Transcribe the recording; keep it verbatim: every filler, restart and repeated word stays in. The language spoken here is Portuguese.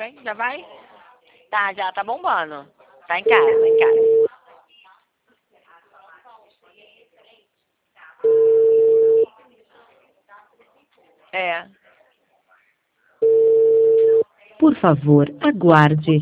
vai? Já vai? Tá, já tá bombando. Tá em casa, tá em casa. É. Por favor, aguarde.